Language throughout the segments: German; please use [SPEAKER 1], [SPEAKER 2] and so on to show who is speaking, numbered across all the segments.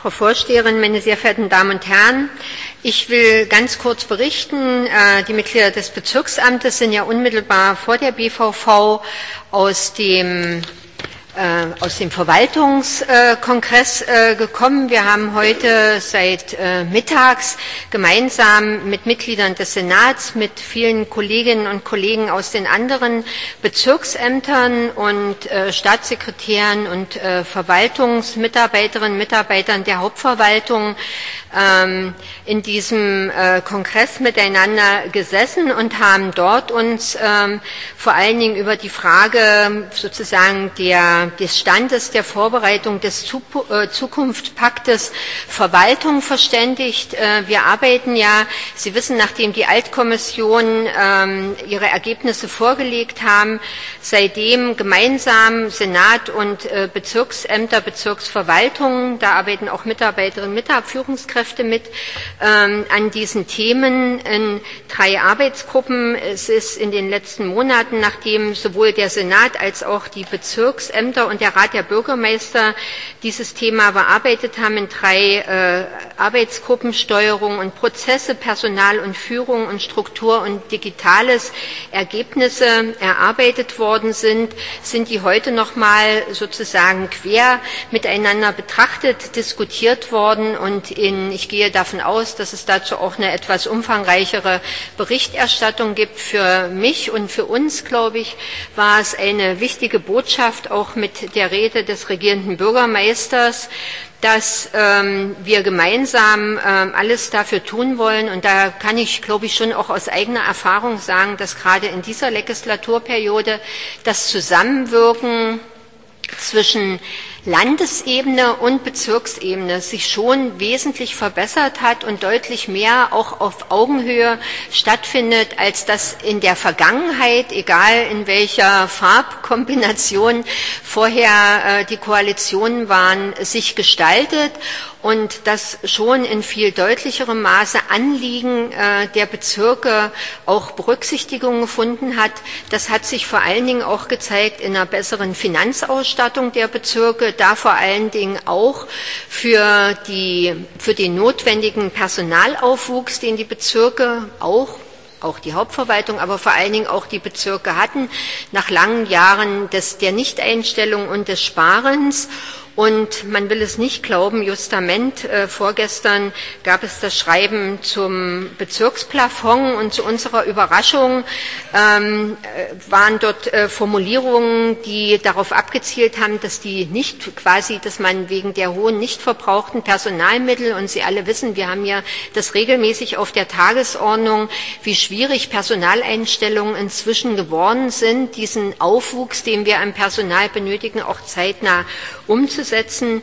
[SPEAKER 1] Frau Vorsteherin, meine sehr verehrten Damen und Herren! Ich will ganz kurz berichten. Die Mitglieder des Bezirksamtes sind ja unmittelbar vor der BVV aus dem Verwaltungskongress gekommen. Wir haben heute seit mittags gemeinsam mit Mitgliedern des Senats, mit vielen Kolleginnen und Kollegen aus den anderen Bezirksämtern und Staatssekretären und Verwaltungsmitarbeiterinnen und Mitarbeitern der Hauptverwaltung in diesem Kongress miteinander gesessen und haben dort uns vor allen Dingen über die Frage sozusagen des Standes der Vorbereitung des Zukunftspaktes Verwaltung verständigt. Wir arbeiten ja, Sie wissen, nachdem die Altkommission ihre Ergebnisse vorgelegt haben, seitdem gemeinsam Senat und Bezirksämter, Bezirksverwaltungen, da arbeiten auch Mitarbeiterinnen und Führungskräfte mit, an diesen Themen in 3 Arbeitsgruppen. Es ist in den letzten Monaten, nachdem sowohl der Senat als auch die Bezirksämter und der Rat der Bürgermeister dieses Thema bearbeitet haben, in 3 Arbeitsgruppen Steuerung und Prozesse, Personal und Führung und Struktur und Digitales Ergebnisse erarbeitet worden sind, die heute nochmal sozusagen quer miteinander betrachtet, diskutiert worden und ich gehe davon aus, dass es dazu auch eine etwas umfangreichere Berichterstattung gibt. Für mich und für uns, glaube ich, war es eine wichtige Botschaft, auch mit der Rede des regierenden Bürgermeisters, dass wir gemeinsam alles dafür tun wollen. Und da kann ich, glaube ich, schon auch aus eigener Erfahrung sagen, dass gerade in dieser Legislaturperiode das Zusammenwirken zwischen Landesebene und Bezirksebene sich schon wesentlich verbessert hat und deutlich mehr auch auf Augenhöhe stattfindet, als das in der Vergangenheit, egal in welcher Farbkombination vorher die Koalitionen waren, sich gestaltet und das schon in viel deutlicherem Maße Anliegen der Bezirke auch Berücksichtigung gefunden hat. Das hat sich vor allen Dingen auch gezeigt in einer besseren Finanzausstattung der Bezirke, da vor allen Dingen auch für den notwendigen Personalaufwuchs, den die Bezirke auch die Hauptverwaltung, aber vor allen Dingen auch die Bezirke hatten, nach langen Jahren der Nichteinstellung und des Sparens. Und man will es nicht glauben, justament vorgestern gab es das Schreiben zum Bezirksplafond und zu unserer Überraschung waren dort Formulierungen, die darauf abgezielt haben, dass dass man wegen der hohen nicht verbrauchten Personalmittel, und Sie alle wissen, wir haben ja das regelmäßig auf der Tagesordnung, wie schwierig Personaleinstellungen inzwischen geworden sind, diesen Aufwuchs, den wir an Personal benötigen, auch zeitnah umzusetzen,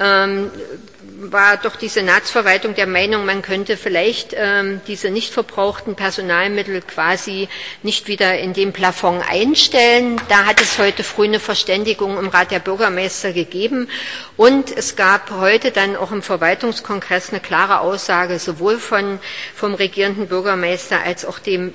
[SPEAKER 1] war doch die Senatsverwaltung der Meinung, man könnte vielleicht diese nicht verbrauchten Personalmittel quasi nicht wieder in den Plafond einstellen. Da hat es heute früh eine Verständigung im Rat der Bürgermeister gegeben und es gab heute dann auch im Verwaltungskongress eine klare Aussage sowohl vom regierenden Bürgermeister als auch dem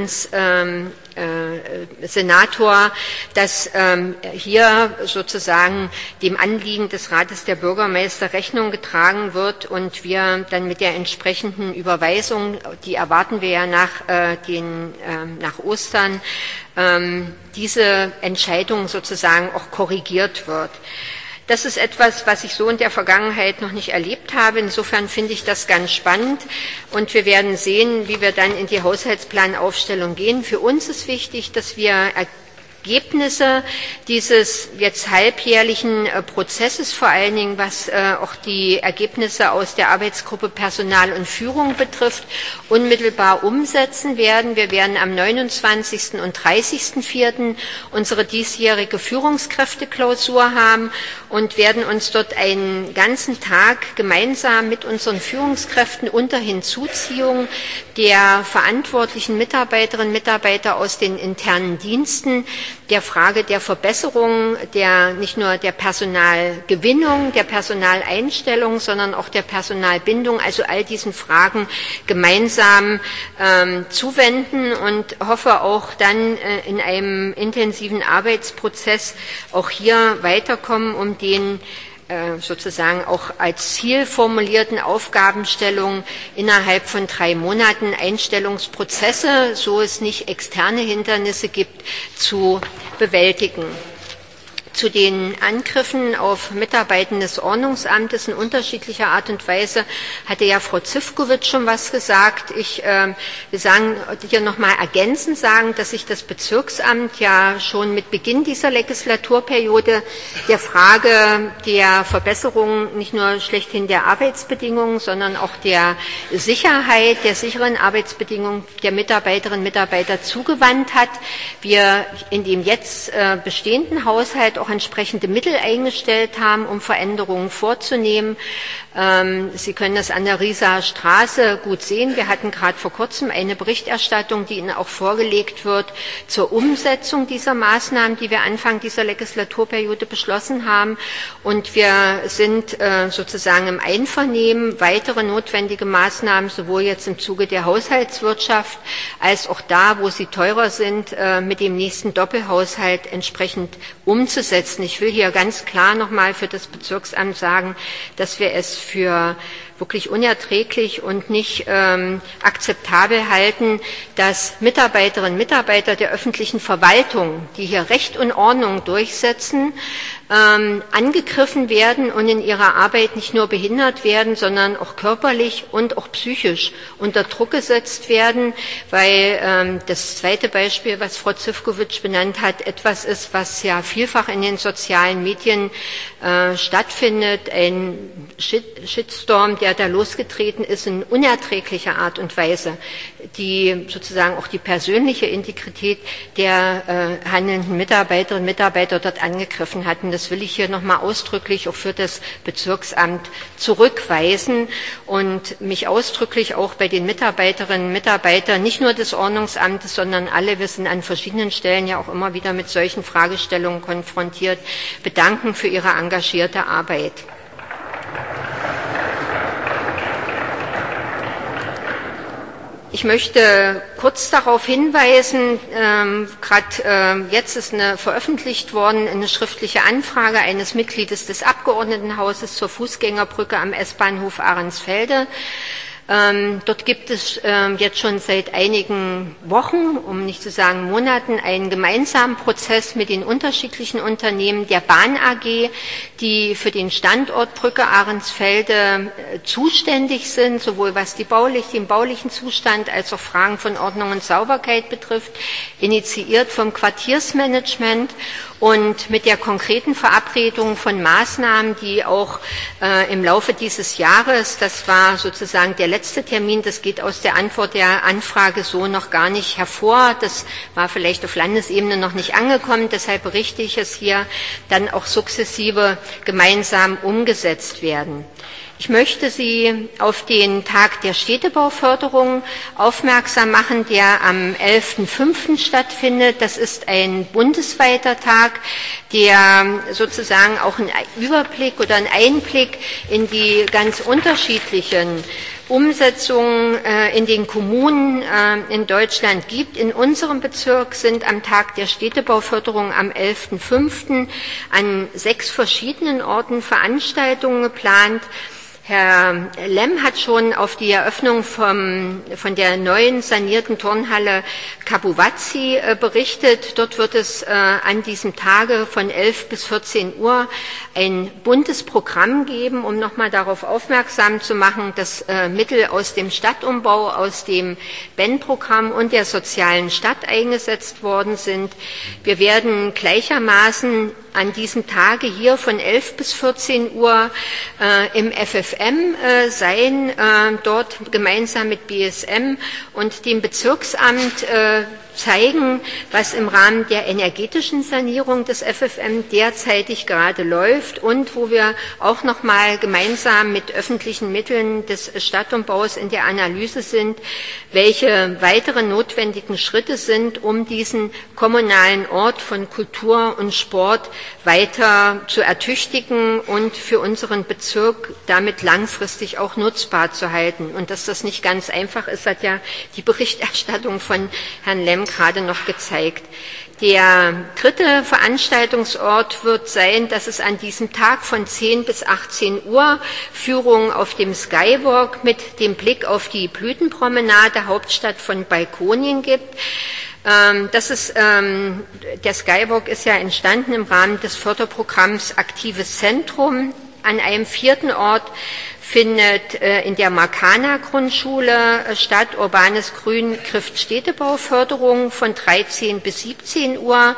[SPEAKER 1] Senator, dass hier sozusagen dem Anliegen des Rates der Bürgermeister Rechnung getragen wird und wir dann mit der entsprechenden Überweisung, die erwarten wir ja nach Ostern, diese Entscheidung sozusagen auch korrigiert wird. Das ist etwas, was ich so in der Vergangenheit noch nicht erlebt habe. Insofern finde ich das ganz spannend und wir werden sehen, wie wir dann in die Haushaltsplanaufstellung gehen. Für uns ist wichtig, dass wir Ergebnisse dieses jetzt halbjährlichen Prozesses, vor allen Dingen was auch die Ergebnisse aus der Arbeitsgruppe Personal und Führung betrifft, unmittelbar umsetzen werden. Wir werden am 29. und 30.04. unsere diesjährige Führungskräfteklausur haben und werden uns dort einen ganzen Tag gemeinsam mit unseren Führungskräften unter Hinzuziehung der verantwortlichen Mitarbeiterinnen und Mitarbeiter aus den internen Diensten der Frage der Verbesserung nicht nur der Personalgewinnung, der Personaleinstellung, sondern auch der Personalbindung, also all diesen Fragen gemeinsam zuwenden und hoffe auch dann in einem intensiven Arbeitsprozess auch hier weiterkommen, um den sozusagen auch als Ziel formulierten Aufgabenstellungen innerhalb von 3 Monaten Einstellungsprozesse, so es nicht externe Hindernisse gibt, zu bewältigen. Zu den Angriffen auf Mitarbeitende des Ordnungsamtes in unterschiedlicher Art und Weise hatte ja Frau Zivkovic schon was gesagt. Ich will sagen, hier nochmal ergänzend sagen, dass sich das Bezirksamt ja schon mit Beginn dieser Legislaturperiode der Frage der Verbesserung nicht nur schlechthin der Arbeitsbedingungen, sondern auch der Sicherheit, der sicheren Arbeitsbedingungen der Mitarbeiterinnen und Mitarbeiter zugewandt hat. Wir in dem jetzt bestehenden Haushalt auch entsprechende Mittel eingestellt haben, um Veränderungen vorzunehmen. Sie können das an der Rieser Straße gut sehen. Wir hatten gerade vor kurzem eine Berichterstattung, die Ihnen auch vorgelegt wird, zur Umsetzung dieser Maßnahmen, die wir Anfang dieser Legislaturperiode beschlossen haben. Und wir sind sozusagen im Einvernehmen, weitere notwendige Maßnahmen, sowohl jetzt im Zuge der Haushaltswirtschaft als auch da, wo sie teurer sind, mit dem nächsten Doppelhaushalt entsprechend umzusetzen. Ich will hier ganz klar nochmal für das Bezirksamt sagen, dass wir es für wirklich unerträglich und nicht akzeptabel halten, dass Mitarbeiterinnen und Mitarbeiter der öffentlichen Verwaltung, die hier Recht und Ordnung durchsetzen, angegriffen werden und in ihrer Arbeit nicht nur behindert werden, sondern auch körperlich und auch psychisch unter Druck gesetzt werden, weil das zweite Beispiel, was Frau Zivkovic benannt hat, etwas ist, was ja vielfach in den sozialen Medien stattfindet, ein Shitstorm, der da losgetreten ist in unerträglicher Art und Weise, die sozusagen auch die persönliche Integrität der handelnden Mitarbeiterinnen und Mitarbeiter dort angegriffen hatten. Das will ich hier nochmal ausdrücklich auch für das Bezirksamt zurückweisen und mich ausdrücklich auch bei den Mitarbeiterinnen und Mitarbeitern, nicht nur des Ordnungsamtes, sondern alle, wir sind an verschiedenen Stellen ja auch immer wieder mit solchen Fragestellungen konfrontiert, bedanken für ihre engagierte Arbeit. Ich möchte kurz darauf hinweisen, gerade jetzt ist veröffentlicht worden eine schriftliche Anfrage eines Mitgliedes des Abgeordnetenhauses zur Fußgängerbrücke am S-Bahnhof Ahrensfelde. Dort gibt es jetzt schon seit einigen Wochen, um nicht zu sagen Monaten, einen gemeinsamen Prozess mit den unterschiedlichen Unternehmen der Bahn AG, die für den Standort Brücke Ahrensfelde zuständig sind, sowohl was den baulichen Zustand als auch Fragen von Ordnung und Sauberkeit betrifft, initiiert vom Quartiersmanagement und mit der konkreten Verabredung von Maßnahmen, die auch im Laufe dieses Jahres, das war sozusagen der letzte Termin, das geht aus der Antwort der Anfrage so noch gar nicht hervor, das war vielleicht auf Landesebene noch nicht angekommen, deshalb berichte ich es hier, dann auch sukzessive gemeinsam umgesetzt werden. Ich möchte Sie auf den Tag der Städtebauförderung aufmerksam machen, der am 11.05. stattfindet. Das ist ein bundesweiter Tag, der sozusagen auch einen Überblick oder einen Einblick in die ganz unterschiedlichen Umsetzungen in den Kommunen in Deutschland gibt. In unserem Bezirk sind am Tag der Städtebauförderung am 11.05. an 6 verschiedenen Orten Veranstaltungen geplant. Herr Lemm hat schon auf die Eröffnung von der neuen sanierten Turnhalle Kabuwazi berichtet. Dort wird es an diesem Tage von 11 bis 14 Uhr ein buntes Programm geben, um nochmal darauf aufmerksam zu machen, dass Mittel aus dem Stadtumbau, aus dem BEN-Programm und der sozialen Stadt eingesetzt worden sind. Wir werden gleichermaßen an diesem Tage hier von 11 bis 14 Uhr im FFM sein, dort gemeinsam mit BSM und dem Bezirksamt zeigen, was im Rahmen der energetischen Sanierung des FFM derzeitig gerade läuft und wo wir auch noch mal gemeinsam mit öffentlichen Mitteln des Stadtumbaus in der Analyse sind, welche weiteren notwendigen Schritte sind, um diesen kommunalen Ort von Kultur und Sport weiter zu ertüchtigen und für unseren Bezirk damit langfristig auch nutzbar zu halten. Und dass das nicht ganz einfach ist, hat ja die Berichterstattung von Herrn Lemm gerade noch gezeigt. Der dritte Veranstaltungsort wird sein, dass es an diesem Tag von 10 bis 18 Uhr Führungen auf dem Skywalk mit dem Blick auf die Blütenpromenade, Hauptstadt von Balkonien gibt. Der Skywalk ist ja entstanden im Rahmen des Förderprogramms Aktives Zentrum. An einem vierten Ort findet in der Markana-Grundschule statt Urbanes Grün trifft Städtebauförderung von 13 bis 17 Uhr.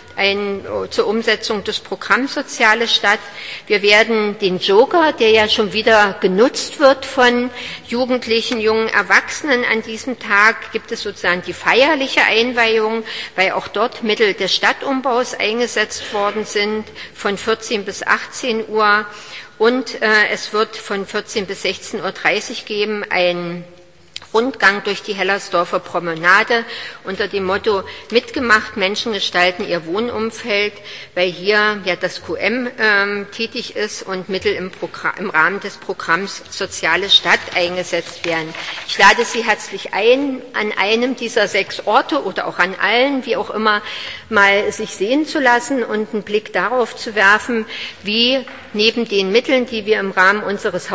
[SPEAKER 1] Zur Umsetzung des Programms Soziale Stadt. Wir werden den Joker, der ja schon wieder genutzt wird von Jugendlichen, jungen Erwachsenen an diesem Tag, gibt es sozusagen die feierliche Einweihung, weil auch dort Mittel des Stadtumbaus eingesetzt worden sind, von 14 bis 18 Uhr. Und es wird von 14 bis 16:30 Uhr geben ein Rundgang durch die Hellersdorfer Promenade unter dem Motto Mitgemacht, Menschen gestalten ihr Wohnumfeld, weil hier ja das QM tätig ist und Mittel im Rahmen des Programms Soziale Stadt eingesetzt werden. Ich lade Sie herzlich ein, an einem dieser 6 Orte oder auch an allen, wie auch immer, mal sich sehen zu lassen und einen Blick darauf zu werfen, wie neben den Mitteln, die wir im Rahmen unseres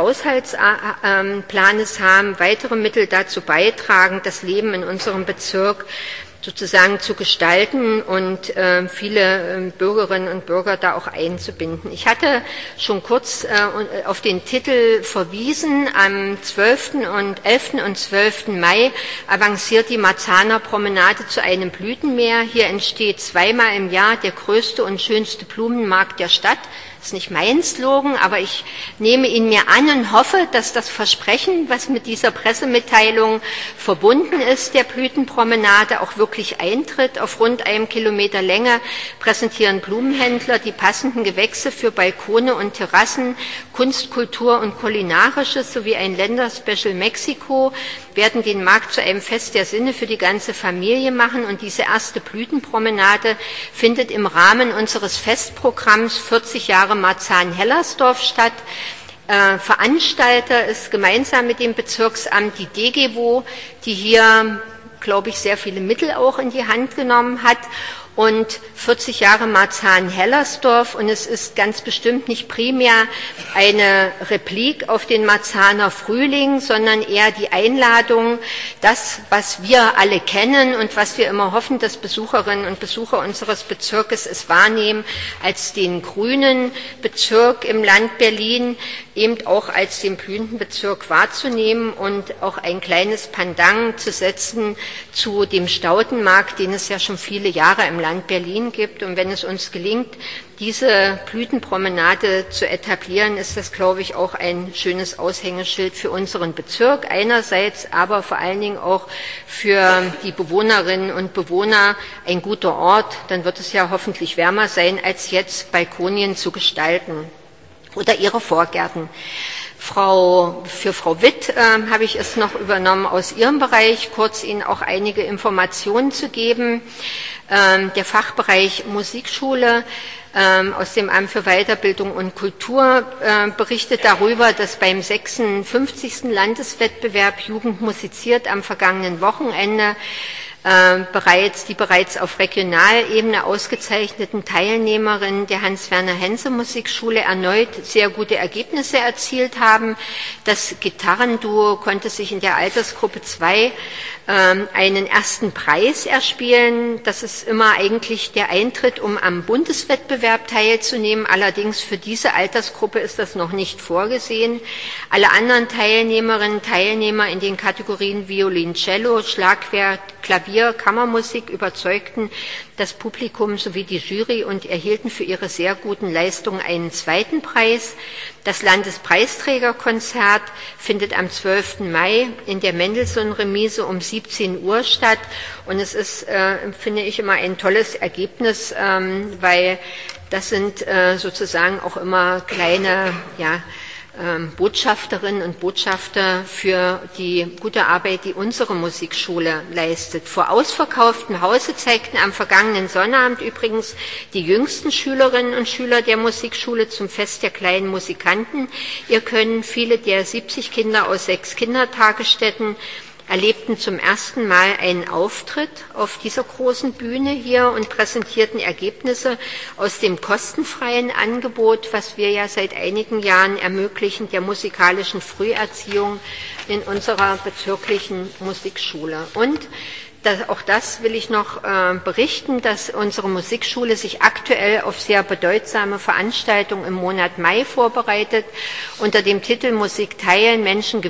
[SPEAKER 1] Haushaltsplanes haben, weitere Mittel dazu beitragen, das Leben in unserem Bezirk sozusagen zu gestalten und viele Bürgerinnen und Bürger da auch einzubinden. Ich hatte schon kurz auf den Titel verwiesen. Am 11. und 12. Mai avanciert die Marzahner Promenade zu einem Blütenmeer. Hier entsteht 2-mal im Jahr der größte und schönste Blumenmarkt der Stadt. Das ist nicht mein Slogan, aber ich nehme ihn mir an und hoffe, dass das Versprechen, was mit dieser Pressemitteilung verbunden ist, der Blütenpromenade, auch wirklich eintritt. Auf rund 1 Kilometer Länge präsentieren Blumenhändler die passenden Gewächse für Balkone und Terrassen, Kunst, Kultur und Kulinarisches sowie ein Länderspecial Mexiko werden den Markt zu einem Fest der Sinne für die ganze Familie machen. Und diese erste Blütenpromenade findet im Rahmen unseres Festprogramms 40 Jahre Marzahn-Hellersdorf statt. Veranstalter ist gemeinsam mit dem Bezirksamt die DGWO, die hier, glaube ich, sehr viele Mittel auch in die Hand genommen hat. Und 40 Jahre Marzahn-Hellersdorf, und es ist ganz bestimmt nicht primär eine Replik auf den Marzahner Frühling, sondern eher die Einladung, das, was wir alle kennen und was wir immer hoffen, dass Besucherinnen und Besucher unseres Bezirkes es wahrnehmen, als den grünen Bezirk im Land Berlin, eben auch als den blühenden Bezirk wahrzunehmen und auch ein kleines Pendant zu setzen zu dem Staudenmarkt, den es ja schon viele Jahre im Land Berlin gibt. Und wenn es uns gelingt, diese Blütenpromenade zu etablieren, ist das, glaube ich, auch ein schönes Aushängeschild für unseren Bezirk einerseits, aber vor allen Dingen auch für die Bewohnerinnen und Bewohner ein guter Ort. Dann wird es ja hoffentlich wärmer sein, als jetzt Balkonien zu gestalten oder ihre Vorgärten. Für Frau Witt habe ich es noch übernommen, aus ihrem Bereich kurz Ihnen auch einige Informationen zu geben. Der Fachbereich Musikschule aus dem Amt für Weiterbildung und Kultur berichtet darüber, dass beim 56. Landeswettbewerb Jugend musiziert am vergangenen Wochenende die bereits auf Regionalebene ausgezeichneten Teilnehmerinnen der Hans-Werner-Hense-Musikschule erneut sehr gute Ergebnisse erzielt haben. Das Gitarrenduo konnte sich in der Altersgruppe 2 einen ersten Preis erspielen. Das ist immer eigentlich der Eintritt, um am Bundeswettbewerb teilzunehmen. Allerdings für diese Altersgruppe ist das noch nicht vorgesehen. Alle anderen Teilnehmerinnen und Teilnehmer in den Kategorien Violoncello, Schlagwerk, Klavier, Kammermusik überzeugten das Publikum sowie die Jury und erhielten für ihre sehr guten Leistungen einen zweiten Preis. Das Landespreisträgerkonzert findet am 12. Mai in der Mendelssohn-Remise um 17 Uhr statt. Und es ist, finde ich, immer ein tolles Ergebnis, weil das sind sozusagen auch immer kleine, Botschafterinnen und Botschafter für die gute Arbeit, die unsere Musikschule leistet. Vor ausverkauftem Hause zeigten am vergangenen Sonnabend übrigens die jüngsten Schülerinnen und Schüler der Musikschule zum Fest der kleinen Musikanten ihr Können. Viele der 70 Kinder aus 6 Kindertagesstätten erlebten zum ersten Mal einen Auftritt auf dieser großen Bühne hier und präsentierten Ergebnisse aus dem kostenfreien Angebot, was wir ja seit einigen Jahren ermöglichen, der musikalischen Früherziehung in unserer bezirklichen Musikschule. Und auch das will ich noch berichten, dass unsere Musikschule sich aktuell auf sehr bedeutsame Veranstaltungen im Monat Mai vorbereitet. Unter dem Titel Musik teilen, Menschen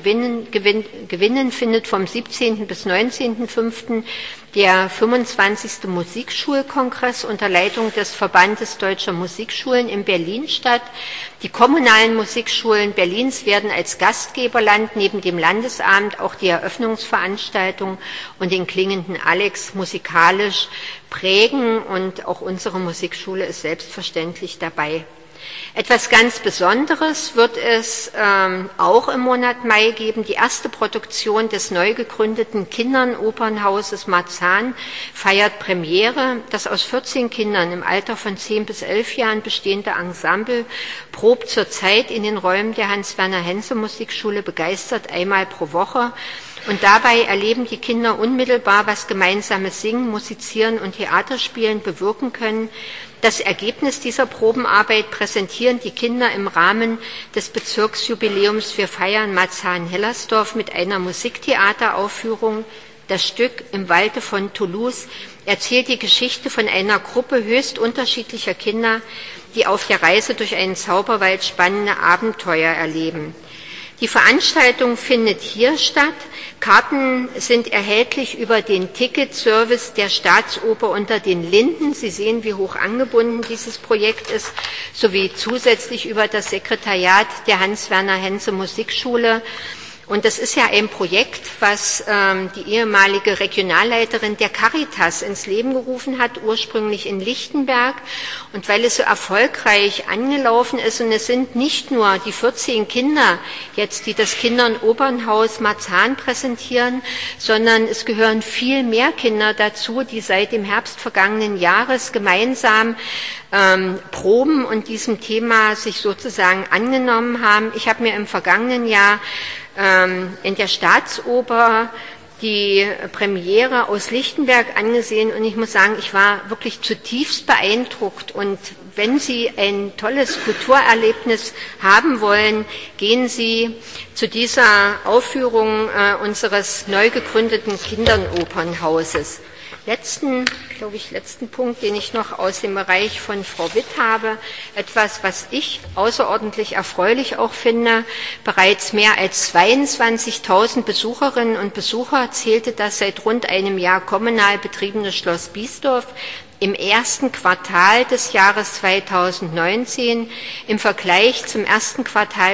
[SPEAKER 1] gewinnen findet vom 17. bis 19.05. der 25. Musikschulkongress unter Leitung des Verbandes Deutscher Musikschulen in Berlin statt. Die kommunalen Musikschulen Berlins werden als Gastgeberland neben dem Landesamt auch die Eröffnungsveranstaltung und den klingenden Alex musikalisch prägen, und auch unsere Musikschule ist selbstverständlich dabei. Etwas ganz Besonderes wird es auch im Monat Mai geben. Die erste Produktion des neu gegründeten Kindernopernhauses Marzahn feiert Premiere. Das aus 14 Kindern im Alter von 10 bis 11 Jahren bestehende Ensemble probt zurzeit in den Räumen der Hans-Werner-Henze-Musikschule begeistert einmal pro Woche. Und dabei erleben die Kinder unmittelbar, was gemeinsames Singen, Musizieren und Theaterspielen bewirken können. Das Ergebnis dieser Probenarbeit präsentieren die Kinder im Rahmen des Bezirksjubiläums Wir feiern Marzahn-Hellersdorf mit einer Musiktheateraufführung. Das Stück Im Walde von Toulouse erzählt die Geschichte von einer Gruppe höchst unterschiedlicher Kinder, die auf der Reise durch einen Zauberwald spannende Abenteuer erleben. Die Veranstaltung findet hier statt. Karten sind erhältlich über den Ticketservice der Staatsoper unter den Linden. Sie sehen, wie hoch angebunden dieses Projekt ist, sowie zusätzlich über das Sekretariat der Hans-Werner-Henze-Musikschule. Und das ist ja ein Projekt, was die ehemalige Regionalleiterin der Caritas ins Leben gerufen hat, ursprünglich in Lichtenberg. Und weil es so erfolgreich angelaufen ist, und es sind nicht nur die 14 Kinder jetzt, die das Kindernopernhaus Marzahn präsentieren, sondern es gehören viel mehr Kinder dazu, die seit dem Herbst vergangenen Jahres gemeinsam proben und diesem Thema sich sozusagen angenommen haben. Ich habe mir im vergangenen Jahr in der Staatsoper die Premiere aus Lichtenberg angesehen, und ich muss sagen, ich war wirklich zutiefst beeindruckt. Und wenn Sie ein tolles Kulturerlebnis haben wollen, gehen Sie zu dieser Aufführung unseres neu gegründeten Kindernopernhauses. Letzten Punkt, den ich noch aus dem Bereich von Frau Witt habe, etwas, was ich außerordentlich erfreulich auch finde. Bereits mehr als 22.000 Besucherinnen und Besucher zählte das seit rund einem Jahr kommunal betriebene Schloss Biesdorf im ersten Quartal des Jahres 2019. Im Vergleich zum ersten Quartal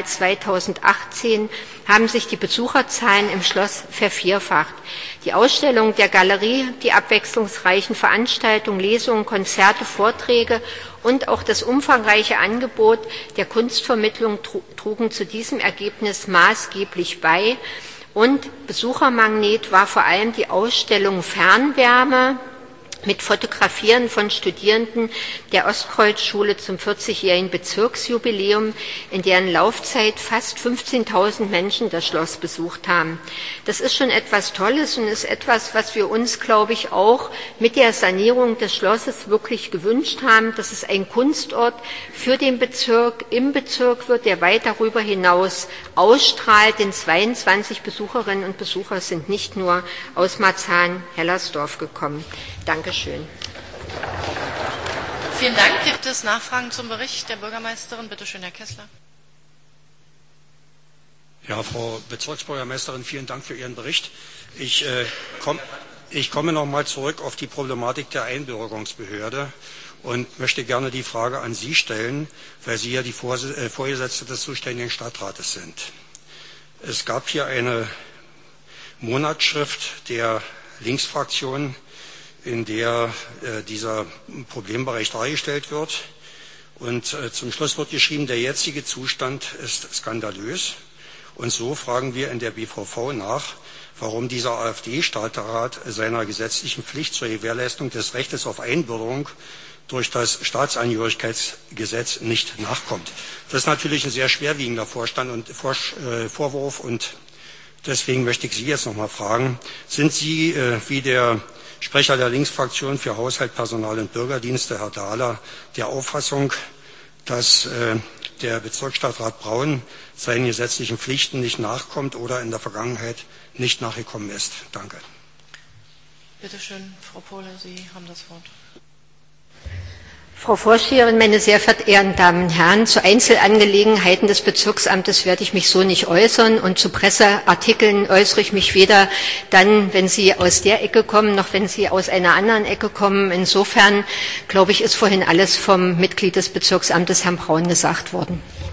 [SPEAKER 1] 2018 haben sich die Besucherzahlen im Schloss vervierfacht. Die Ausstellung der Galerie, die abwechslungsreichen Veranstaltungen, Lesungen, Konzerte, Vorträge und auch das umfangreiche Angebot der Kunstvermittlung trugen zu diesem Ergebnis maßgeblich bei. Und Besuchermagnet war vor allem die Ausstellung Fernwärme mit Fotografieren von Studierenden der Ostkreuzschule zum 40-jährigen Bezirksjubiläum, in deren Laufzeit fast 15.000 Menschen das Schloss besucht haben. Das ist schon etwas Tolles und ist etwas, was wir uns, glaube ich, auch mit der Sanierung des Schlosses wirklich gewünscht haben, dass es ein Kunstort für den Bezirk, im Bezirk wird, der weit darüber hinaus ausstrahlt, denn 22 Besucherinnen und Besucher sind nicht nur aus Marzahn-Hellersdorf gekommen. Dankeschön.
[SPEAKER 2] Vielen Dank. Gibt es Nachfragen zum Bericht der Bürgermeisterin? Bitte schön, Herr Kessler.
[SPEAKER 3] Ja, Frau Bezirksbürgermeisterin, vielen Dank für Ihren Bericht. Ich komme noch mal zurück auf die Problematik der Einbürgerungsbehörde und möchte gerne die Frage an Sie stellen, weil Sie ja die Vorgesetzte des zuständigen Stadtrates sind. Es gab hier eine Monatsschrift der Linksfraktion, in der dieser Problembereich dargestellt wird. Und zum Schluss wird geschrieben, der jetzige Zustand ist skandalös. Und so fragen wir in der BVV nach, warum dieser AfD-Stadtrat seiner gesetzlichen Pflicht zur Gewährleistung des Rechtes auf Einbürgerung durch das Staatsangehörigkeitsgesetz nicht nachkommt. Das ist natürlich ein sehr schwerwiegender Vorwurf, und Deswegen möchte ich Sie jetzt noch mal fragen, sind Sie wie der Sprecher der Linksfraktion für Haushalt, Personal und Bürgerdienste, Herr Dahler, der Auffassung, dass der Bezirksstadtrat Braun seinen gesetzlichen Pflichten nicht nachkommt oder in der Vergangenheit nicht nachgekommen ist? Danke.
[SPEAKER 2] Bitte schön, Frau Pohle, Sie haben das Wort.
[SPEAKER 1] Frau Vorsteherin, meine sehr verehrten Damen und Herren, zu Einzelangelegenheiten des Bezirksamtes werde ich mich so nicht äußern und zu Presseartikeln äußere ich mich weder dann, wenn sie aus der Ecke kommen, noch wenn sie aus einer anderen Ecke kommen. Insofern, glaube ich, ist vorhin alles vom Mitglied des Bezirksamtes, Herrn Braun, gesagt worden.